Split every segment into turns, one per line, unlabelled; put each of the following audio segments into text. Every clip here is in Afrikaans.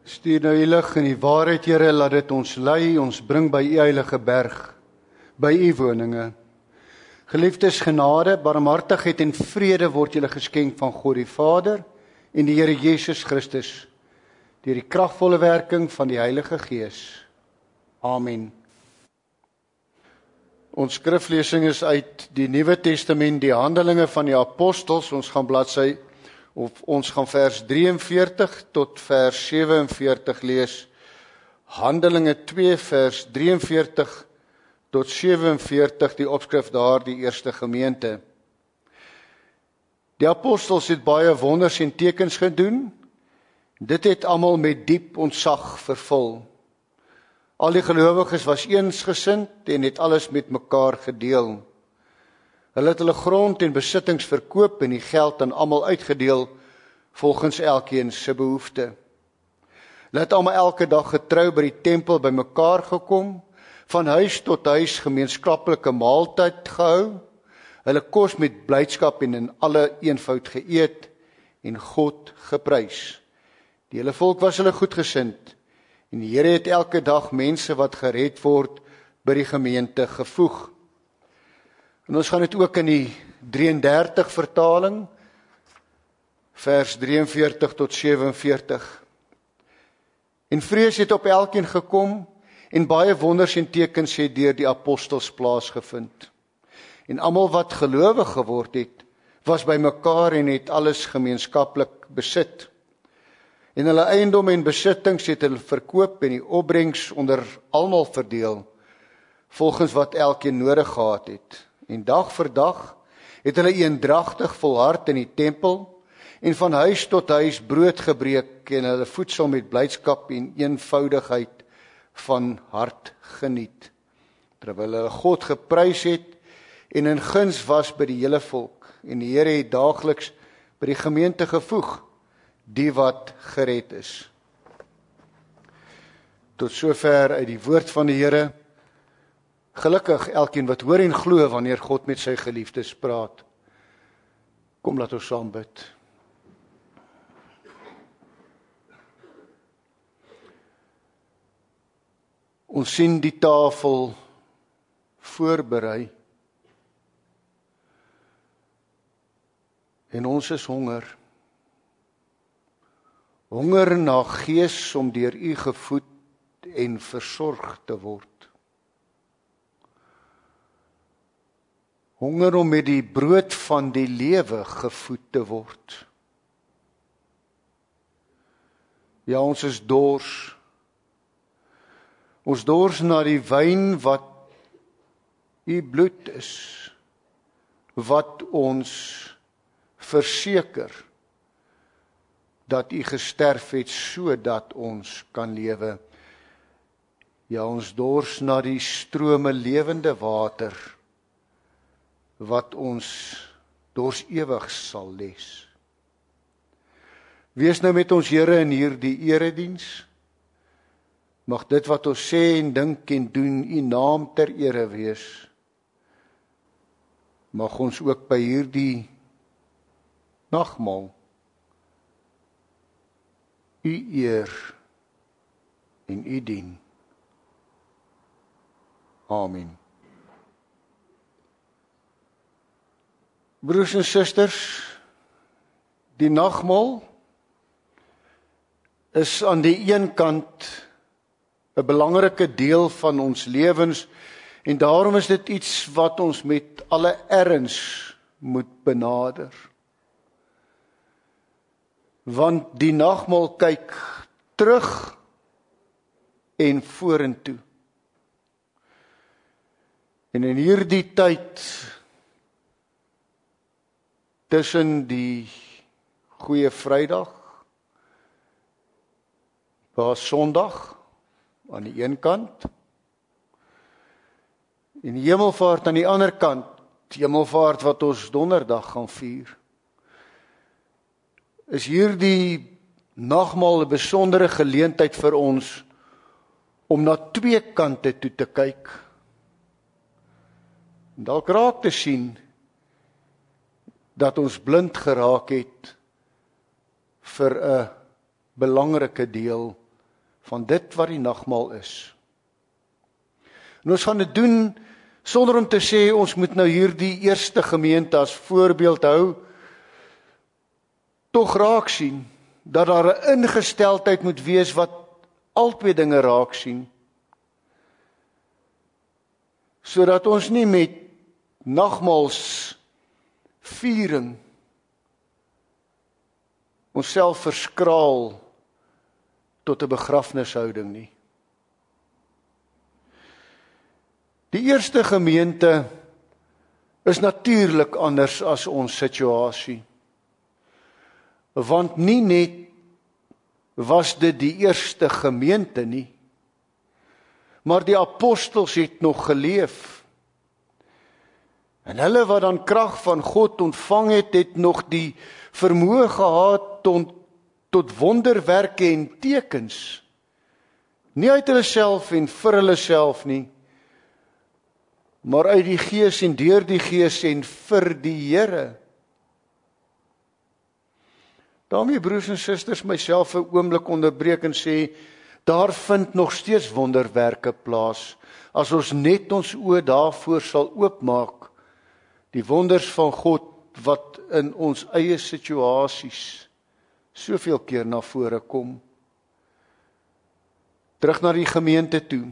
Stuur nou die lig en die waarheid, Here, laat dit ons lei, ons bring by u heilige berg, by u woninge. Geliefdes, genade, barmhartigheid en vrede word julle geskenk van God die Vader en die Here Jesus Christus, deur die kragvolle werking van die Heilige Gees. Amen. Ons skriflesing is uit die Nuwe Testament, die Handelinge van die Apostels. Ons gaan vers 43 tot vers 47 lees. Handelinge 2 vers 43 tot 47, die opskrif daar, die eerste gemeente. Die apostels het baie wonders en tekens gedoen. Dit het almal met diep ontzag vervul. Al die gelowiges was eensgesind en het alles met mekaar gedeel. Hulle het hulle grond en besittings verkoop en die geld aan almal uitgedeel volgens elkeen se behoefte. Hulle het almal elke dag getrou by die tempel bymekaar gekom, van huis tot huis gemeenskaplike maaltyd gehou, hulle kos met blydskap en in alle eenvoud geëet en God geprys. Die hele volk was hulle goedgesind en die Here het elke dag mense wat gered word by die gemeente gevoeg. En ons gaan dit ook in die 33 vertaling, vers 43 tot 47. En vrees het op elkeen gekom, en baie wonders en tekens het deur die apostels plaasgevind. En almal wat gelowig geword het, was by mekaar en het alles gemeenskaplik besit. En hulle eiendom en besittings het hulle verkoop en die opbrengs onder almal verdeel, volgens wat elkeen nodig gehad het. En dag vir dag het hulle eendragtig volhard in die tempel, en van huis tot huis brood gebreek en hulle voedsel met blydskap en eenvoudigheid van hart geniet, terwyl hulle God geprys het en in guns was by die hele volk. En die Here het daagliks by die gemeente gevoeg, die wat gered is. Tot sover uit die woord van die Here. Gelukkig elkeen wat hoor en glo wanneer God met sy geliefdes praat. Kom, laat ons saam bid. Ons sien die tafel voorberei en ons is honger. Honger na gees om deur u gevoed en versorg te word. Honger om met die brood van die lewe gevoed te word. Ja, ons is dors. Ons dors na die wyn wat u bloed is, wat ons verseker dat u gesterf het sodat ons kan lewe. Ja, ons dors na die strome lewende water wat ons dors ewig sal les. Wees nou met ons, Here, in hierdie erediens. Mag dit wat ons sê en dink en doen u naam ter ere wees. Mag ons ook by hierdie nagmaal u eer en u dien. Amen. Broers en susters, die nagmaal is aan die een kant 'n belangrike deel van ons lewens, en daarom is dit iets wat ons met alle erns moet benader. Want die nagmaal kyk terug en vorentoe. En in hierdie tyd tussen die Goeie Vrydag, Sondag aan die een kant, en die Hemelvaart aan die ander kant, Hemelvaart wat ons Donderdag gaan vier, is hierdie nagmaal 'n besondere geleentheid vir ons om na twee kante toe te kyk. En dalk raak te sien dat ons blind geraak het vir 'n belangrike deel van dit wat die nagmaal is. En ons gaan dit doen sonder om te sê ons moet nou hierdie eerste gemeente as voorbeeld hou, tog raak sien dat daar 'n ingesteldheid moet wees wat albei dinge raak sien, sodat ons nie met nagmaalsviering onsself verskraal tot 'n begrafnishouding nie. Die eerste gemeente is natuurlik anders as ons situasie. Want nie net was dit die eerste gemeente nie, maar die apostels het nog geleef. En hulle wat dan krag van God ontvang het, het nog die vermoë gehad tot wonderwerke en tekens. Nie uit hulle self en vir hulle self nie, maar uit die Gees en deur die Gees en vir die Here. Daarmee, broers en susters, myself 'n oomblik onderbreek en sê, daar vind nog steeds wonderwerke plaas, as ons net ons oë daarvoor sal oopmaak, die wonders van God wat in ons eie situasies soveel keer na vore kom. Terug na die gemeente toe.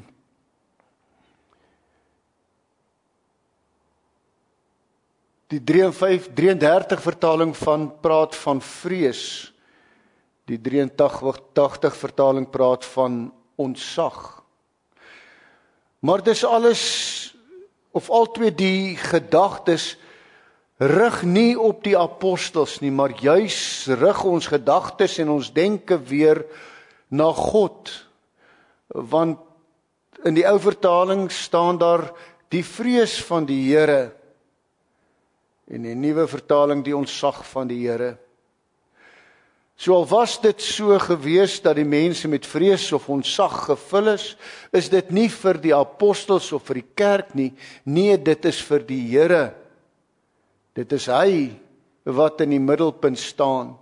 Die 33 vertaling praat van vrees. Die 83 vertaling praat van ontzag. Maar dis alles, of altwee die gedagtes, rig nie op die apostels nie, maar juis rig ons gedagtes en ons denke weer na God. Want in die ou vertaling staan daar die vrees van die Here, en die nuwe vertaling die ontzag van die Here. So al was dit so gewees dat die mense met vrees of ontzag gevul is dit nie vir die apostels of vir die kerk nie. Nee, dit is vir die Here. Dit is hy wat in die middelpunt staan.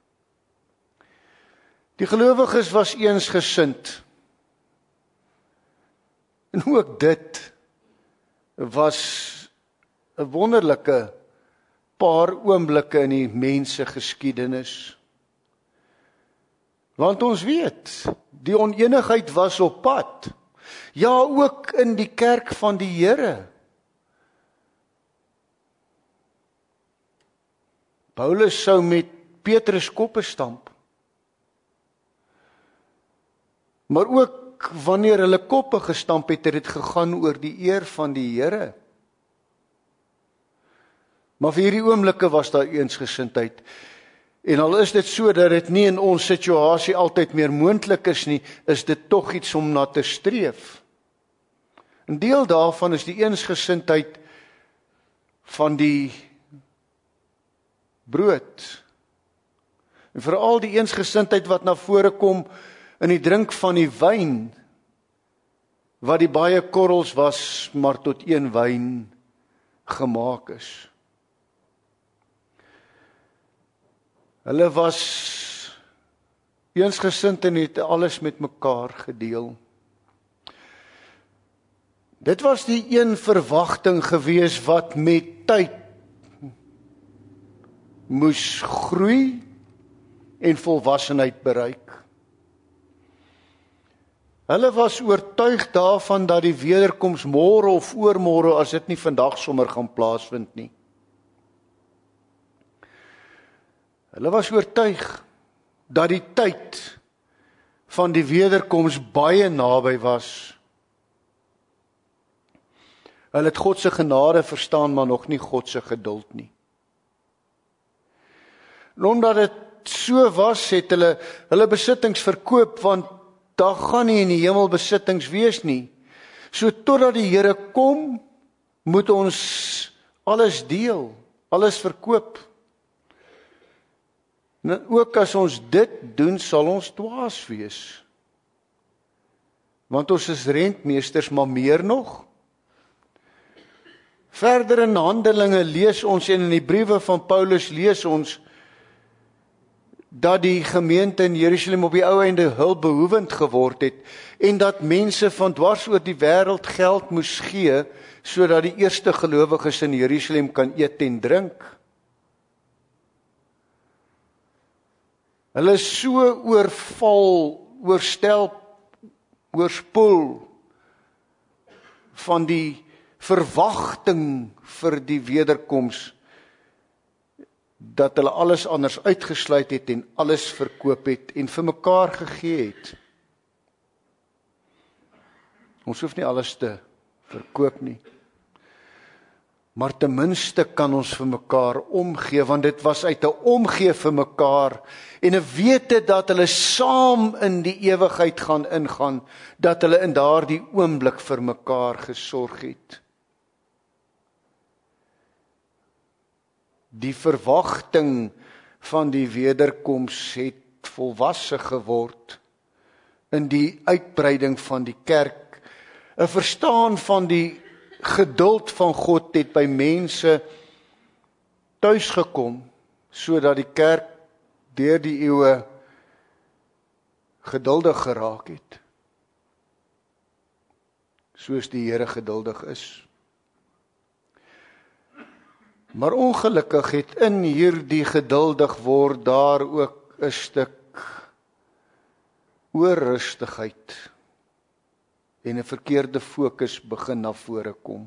Die gelowiges was eensgesind. En ook dit was 'n wonderlike paar oomblikke in die mensgeskiedenis. Want ons weet, die onenigheid was op pad. Ja, ook in die kerk van die Here. Paulus sou met Petrus koppe stamp. Maar ook wanneer hulle koppe gestamp het dit gegaan oor die eer van die Here. Maar vir hierdie oomblikke was daar eensgesindheid. En al is dit so dat dit nie in ons situasie altyd meer moontlik is nie, is dit tog iets om na te streef. 'n Deel daarvan is die eensgesindheid van die brood. En veral die eensgesindheid wat na vore kom in die drink van die wyn, wat die baie korrels was, maar tot een wyn gemaak is. Hulle was eensgesind en het alles met mekaar gedeel. Dit was die een verwagting gewees wat met tyd moes groei en volwassenheid bereik. Hulle was oortuig daarvan dat die wederkoms môre of oormôre, as dit nie vandag sommer gaan plaasvind nie. Hulle was oortuig dat die tyd van die wederkoms baie naby was. Hulle het God se genade verstaan, maar nog nie God se geduld nie. En omdat dit so was, het hulle besittings verkoop, want daar gaan nie in die hemel besittings wees nie. So totdat die Here kom, moet ons alles deel, alles verkoop. En ook as ons dit doen, sal ons dwaas wees. Want ons is rentmeesters, maar meer nog. Verder in Handelinge lees ons en in die briewe van Paulus lees ons dat die gemeente in Jerusalem op die ou einde hulpbehoevend geword het en dat mense van dwars oor die wêreld geld moes gee sodat die eerste gelowiges in Jerusalem kan eet en drink. Hulle is so oorspoel van die verwagting vir die wederkoms dat hulle alles anders uitgesluit het en alles verkoop het en vir mekaar gegee het. Ons hoef nie alles te verkoop nie. Maar ten minste kan ons vir mekaar omgee, want dit was uit 'n omgee vir mekaar en 'n wete dat hulle saam in die ewigheid gaan ingaan, dat hulle in daardie oomblik vir mekaar gesorg het. Die verwagting van die wederkoms het volwasse geword in die uitbreiding van die kerk. 'n Verstaan van die geduld van God het by mense tuis gekom, sodat die kerk deur die eeue geduldig geraak het. Soos die Here geduldig is. Maar ongelukkig het in hierdie geduldig word daar ook 'n stuk oorrustigheid en 'n verkeerde fokus begin na vore kom.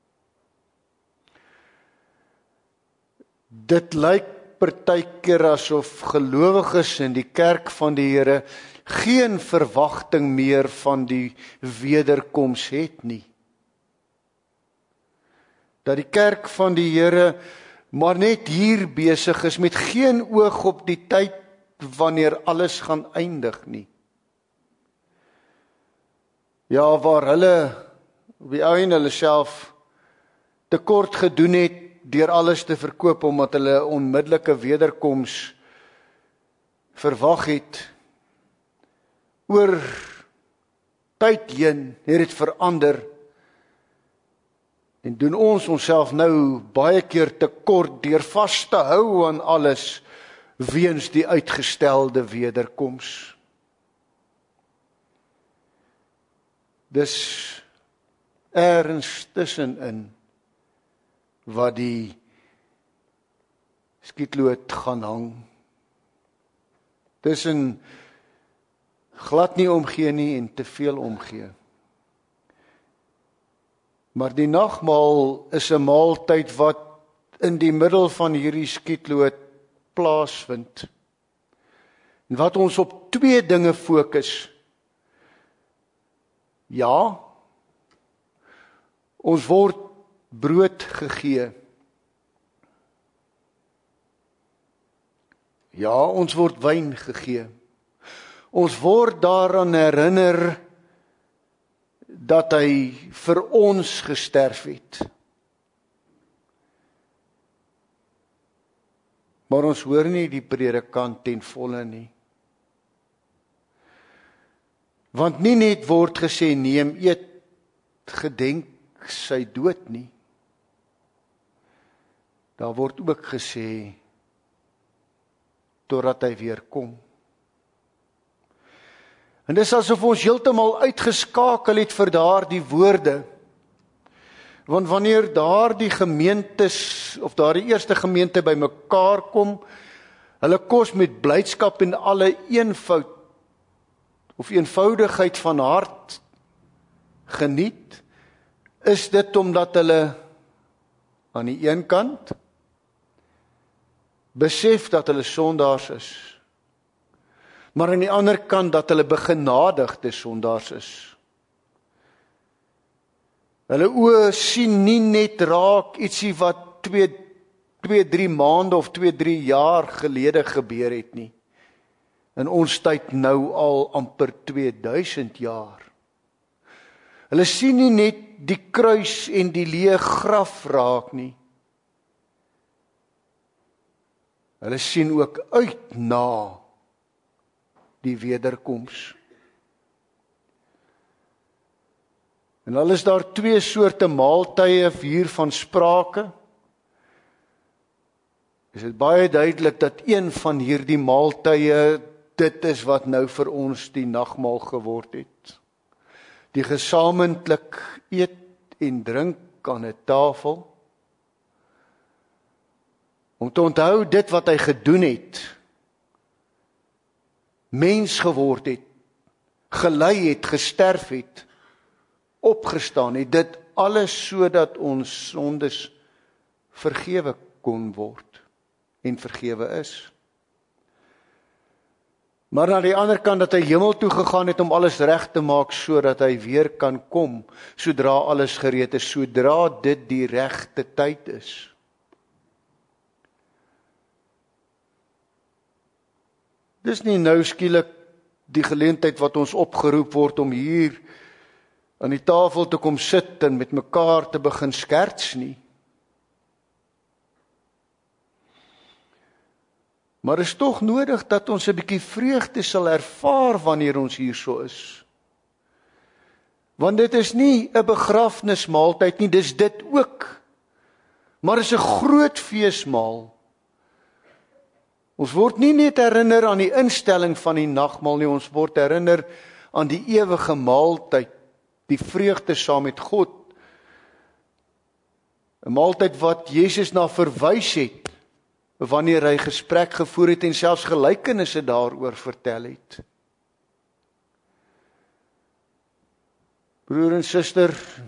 Dit lyk partykeer asof gelowiges in die kerk van die Here geen verwagting meer van die wederkoms het nie. Dat die kerk van die Here maar net hier besig is met geen oog op die tyd wanneer alles gaan eindig nie. Ja, waar hulle op die ou en hulle self tekort gedoen het deur alles te verkoop omdat hulle onmiddellike wederkoms verwag het. Oor tyd heen het dit verander en doen ons onsself nou baie keer tekort deur vas te hou aan alles weens die uitgestelde wederkoms. Dis ergens tussenin wat die skietloot gaan hang. Tussen glad nie omgee nie en te veel omgee. Maar die nagmaal is 'n maaltyd wat in die middel van hierdie skietloot plaasvind. En wat ons op twee dinge fokus. Ja, ons word brood gegee. Ja, ons word wyn gegee. Ons word daaraan herinner dat hy vir ons gesterf het. Maar ons hoor nie die predikant ten volle nie. Want nie net word gesê neem eet gedenk sy dood nie. Daar word ook gesê totdat hy weer kom. En dis asof ons heeltemal uitgeskakel het vir daardie woorde. Want wanneer daardie gemeentes of daardie eerste gemeente bymekaar kom, hulle kos met blydskap en alle eenvoud of eenvoudigheid van hart geniet, is dit omdat hulle aan die een kant besef dat hulle sondaars is, maar aan die ander kant dat hulle begenadigde sondaars is. Hulle oë sien nie net raak ietsie wat 2-3 maande of 2-3 jaar gelede gebeur het nie. In ons tyd nou al amper 2000 jaar. Hulle sien nie net die kruis en die leë graf raak nie. Hulle sien ook uit na die wederkoms. En al is daar twee soorte maaltye hiervan sprake. is dit baie duidelik dat een van hierdie maaltye, dit is wat nou vir ons die nagmaal geword het. Die gesamentlik eet en drink aan 'n tafel, om te onthou dit wat hy gedoen het, mens geword het, gelei het, gesterf het, opgestaan het, dit alles sodat ons sondes vergewe kon word en vergewe is. Maar aan die ander kant dat hy hemel toe gegaan het om alles reg te maak sodat hy weer kan kom, sodra alles gereed is, sodra dit die regte tyd is. Dis nie nou skielik die geleentheid wat ons opgeroep word om hier aan die tafel te kom sit en met mekaar te begin skerts nie. Maar is tog nodig dat ons 'n bietjie vreugde sal ervaar wanneer ons hierso is. Want dit is nie 'n begrafnismaaltyd nie, dis dit ook. Maar is 'n groot feesmaal. Ons word nie net herinner aan die instelling van die nagmaal nie, ons word herinner aan die ewige maaltyd, die vreugde saam met God. 'n Maaltyd wat Jesus na verwys het, wanneer hy gesprek gevoer het en selfs gelykenisse daaroor vertel het. Broer en suster,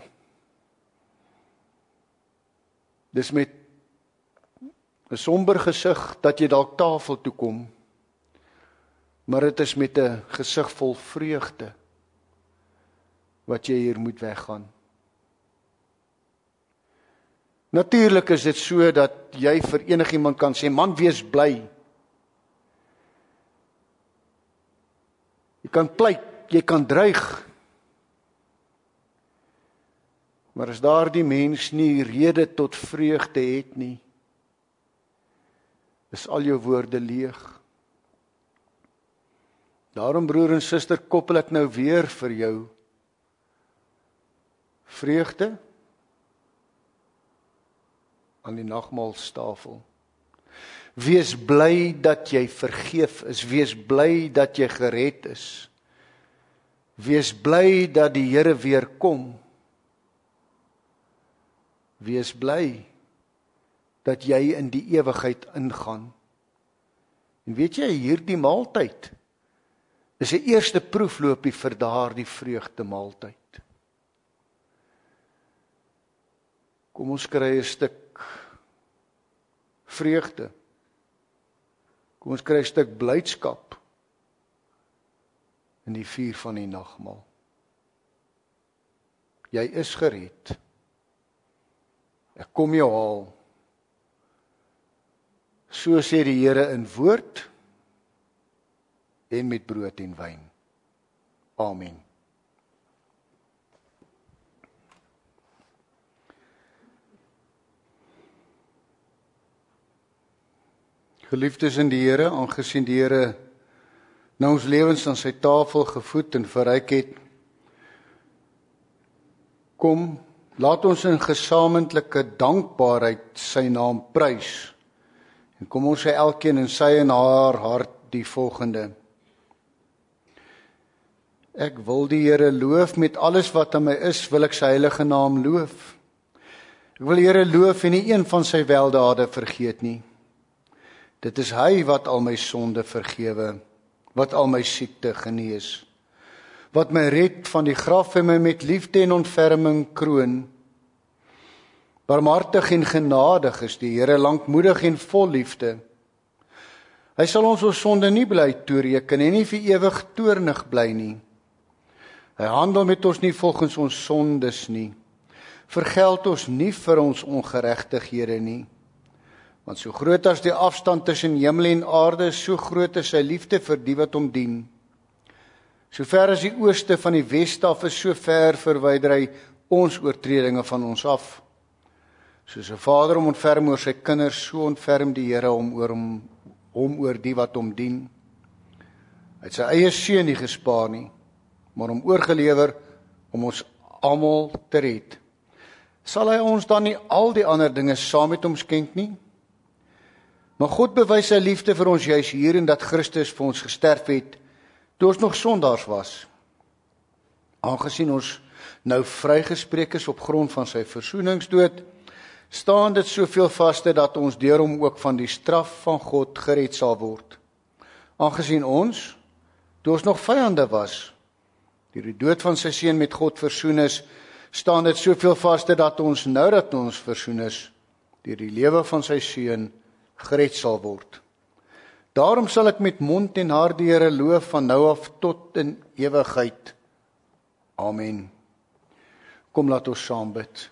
dis met 'n somber gesig dat jy dalk tafel toe kom, maar dit is met 'n gesig vol vreugde wat jy hier moet weggaan. Natuurlik is dit so dat jy vir enigiemand kan sê, man, wees bly. Jy kan pleit, jy kan dreig. Maar as daardie mens nie rede tot vreugde het nie, is al jou woorde leeg. Daarom, broer en suster, koppel ek nou weer vir jou vreugde aan die nagmaalstafel. Wees bly dat jy vergeef is, wees bly dat jy gered is. Wees bly dat die Here weer kom. Wees bly dat jy in die ewigheid ingaan. En weet jy, hierdie maaltyd is 'n eerste proefloopie vir daardie vreugde maaltyd. Kom ons kry 'n stuk vreugde. Kom ons kry 'n stuk blydskap in die vuur van die nagmaal. Jy is gered. Ek kom jou haal. So sê die Here in woord en met brood en wyn. Amen. Geliefdes in die Here, aangesien die Here nou ons lewens aan sy tafel gevoed en verryk het, kom, laat ons in gesamentlike dankbaarheid sy naam prys. En kom ons sê elkeen in sy en haar hart die volgende. Ek wil die Here loof met alles wat aan my is, wil ek sy heilige naam loof. Ek wil die Here loof en nie een van sy weldade vergeet nie. Dit is hy wat al my sonde vergewe, wat al my siekte genees, wat my red van die graf en my met liefde en ontferming kroon. Barmhartig en genadig is die Here, lankmoedig en vol liefde. Hy sal ons sonde nie bly toereken en nie vir ewig toornig bly nie. Hy handel met ons nie volgens ons sondes nie. Vergeld ons nie vir ons ongeregtighede nie. Want so groot as die afstand tussen hemel en aarde, so groot is sy liefde vir die wat hom dien. So ver as die ooste van die weste af is, so ver verwyder hy ons oortredinge van ons af. Soos 'n vader hom ontferm oor sy kinders, so ontferm die Here hom oor die wat hom dien. Hy het sy eie seun nie gespaar nie, maar hom oorgelewer om ons almal te red. Sal hy ons dan nie al die ander dinge saam met hom skenk nie? Maar God bewys sy liefde vir ons juis hierin dat Christus vir ons gesterf het, toe ons nog sondaars was. Aangesien ons nou vrygespreek is op grond van sy versoeningsdood, staan dit soveel vaste dat ons deur hom ook van die straf van God gered sal word. Aangesien ons, toe ons nog vyande was, deur die dood van sy seun met God versoen is, staan dit soveel vaste dat ons, nou dat ons versoen is, deur die lewe van sy seun gered sal word. Daarom sal ek met mond en hart die Here loof van nou af tot in ewigheid. Amen. Kom, laat ons saam bid.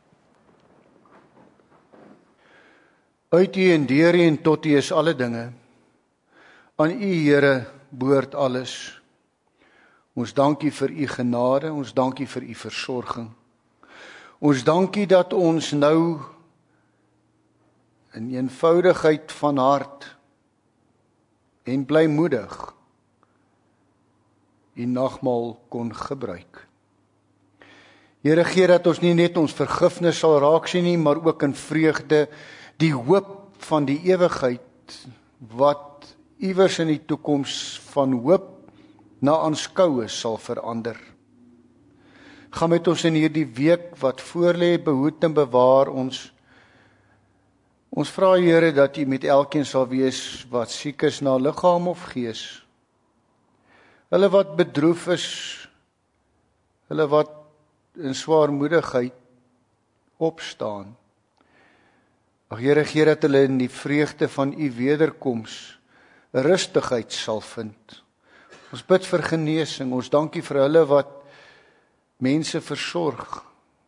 Uit U en deur U en tot U is alle dinge. Aan U, Here, behoort alles. Ons dank U vir U genade, ons dank U vir U versorging. Ons dank U dat ons nou in eenvoudigheid van hart en blymoedig U nagmaal kon gebruik. Here, gee dat ons nie net ons vergifnis sal raak sien nie, maar ook in vreugde die hoop van die ewigheid wat iewers in die toekoms van hoop na aanskoue sal verander. Gaan met ons in hierdie week wat voorlê, behoed en bewaar ons. Ons vra, Here, dat U met elkeen sal wees wat siek is na liggaam of gees. Hulle wat bedroef is, hulle wat in swaarmoedigheid opstaan. Ag Here, gee dat hulle in die vreugde van U wederkoms rustigheid sal vind. Ons bid vir genesing, ons dankie vir hulle wat mense versorg.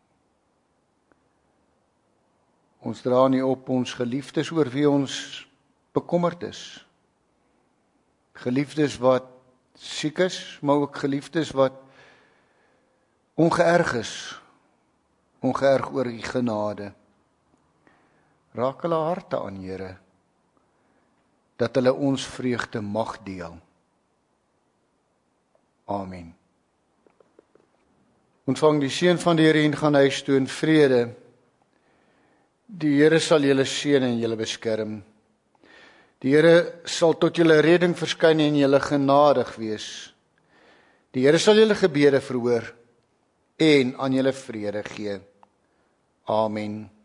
Ons dra nie op ons geliefdes oor wie ons bekommerd is. Geliefdes wat siek is, maar ook geliefdes wat ongeërg is, ongeërg oor U genade. Raak hulle harte aan, Here, dat hulle ons vreugde mag deel. Amen. Ontvang die seën van die Here en gaan huis toe in vrede. Die Here sal julle seën en julle beskerm. Die Here sal tot julle redding verskyn en julle genadig wees. Die Here sal julle gebede verhoor en aan julle vrede gee. Amen.